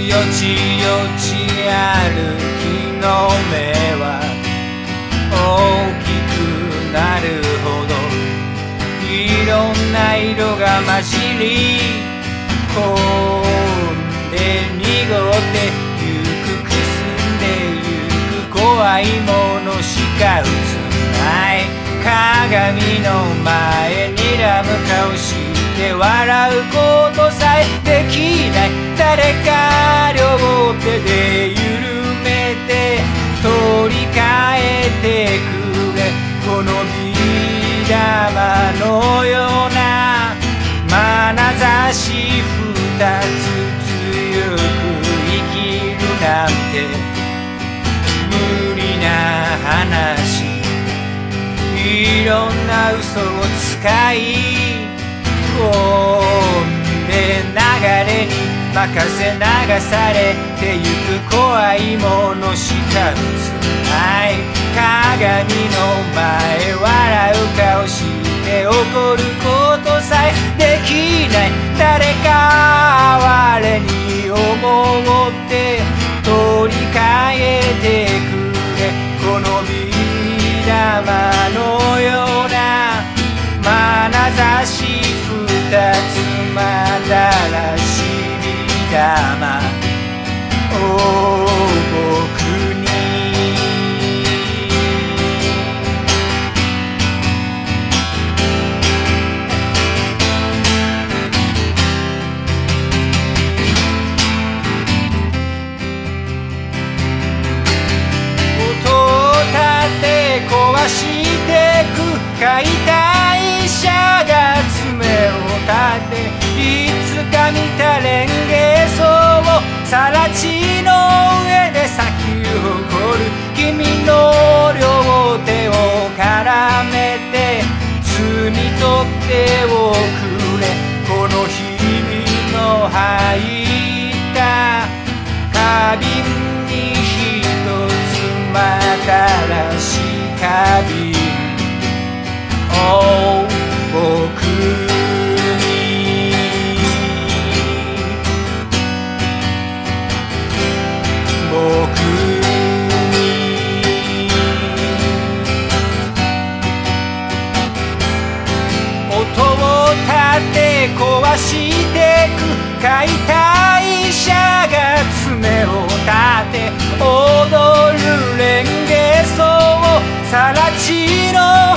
よちよち歩きの目は大きくなるほどいろんな色が混じり込んで濁ってゆくくすんでゆく怖いものしか映ない鏡の前に睨む顔して笑うことさえできない誰か両手で緩めて取り替えてくれこのビー玉のような眼差し二つ強く生きるなんて無理な話いろんな嘘を使い込んで流れに任せ流されてゆく怖いものしか映ない鏡の前笑う顔して怒ることさえできない誰か哀れに思って取り替えてくれこのビー玉のような眼差し二つまだらしビー玉を僕に壊してく解体車が爪を立ていつか見たレンゲソを更地の上で咲き誇る君の両手を絡めて摘み取っておくれこの日々の入った花瓶に一つまたらしい花瓶を僕に僕に音を立て壊してく解体車が爪を立て踊るレンゲソ更地の